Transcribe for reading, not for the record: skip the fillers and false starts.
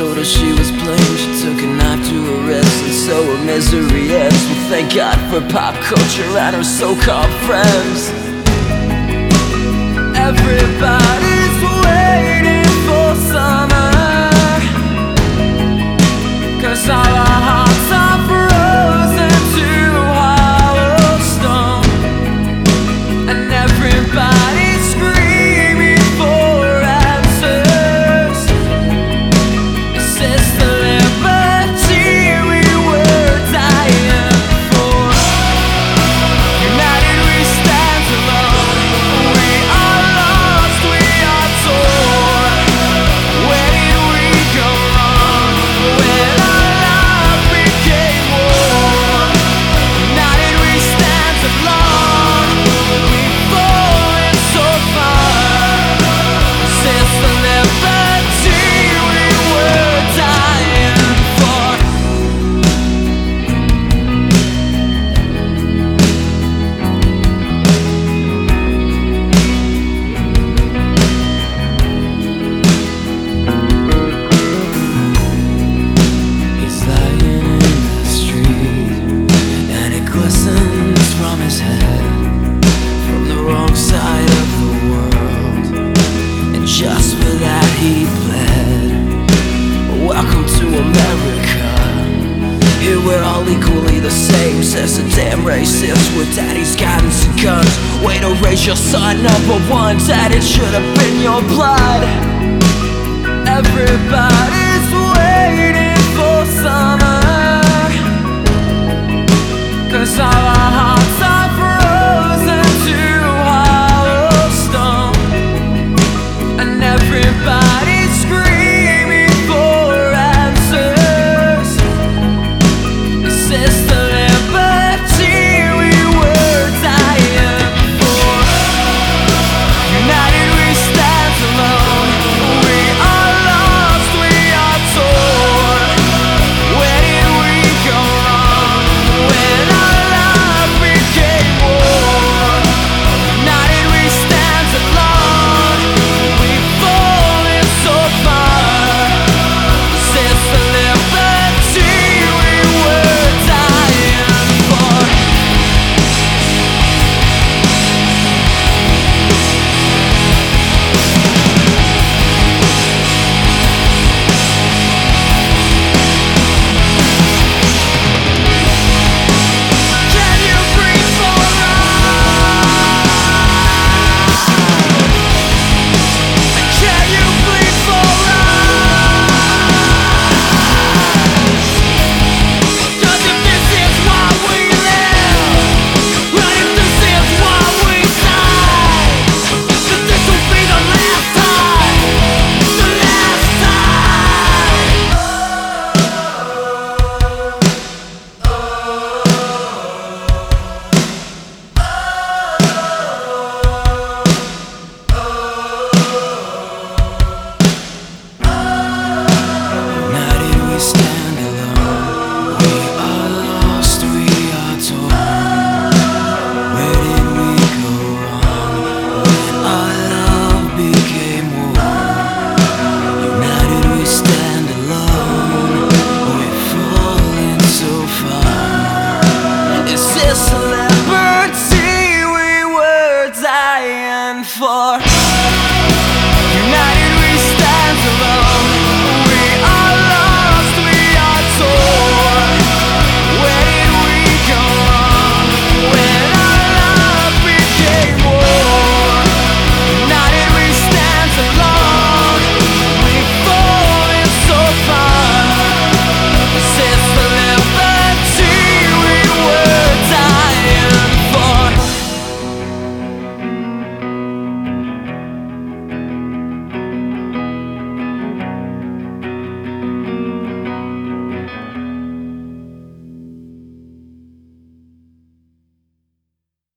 told her she was blamed, she took a knife to her wrist, and so her misery ends. Well, thank God for pop culture and her so-called friends. Everybody's waiting for summer, 'cause all our hearts are frozen to hollow stone, and everybody's screaming for answers. Is this the liberty we were dying for? United we stand alone, we are lost, we are torn. Where did we go wrong? When our love became war. United we stand alone, we've fallen so far. Since the liberty we were dying for. He's lying in the street, and it glistens from his head, from the wrong side of the world, and just for that he bled. Welcome to America, here we're all equally the same. Says the damn racist with daddy's guidance and guns. Way to raise your son, number one, Dad, it should have been your blood. Everybody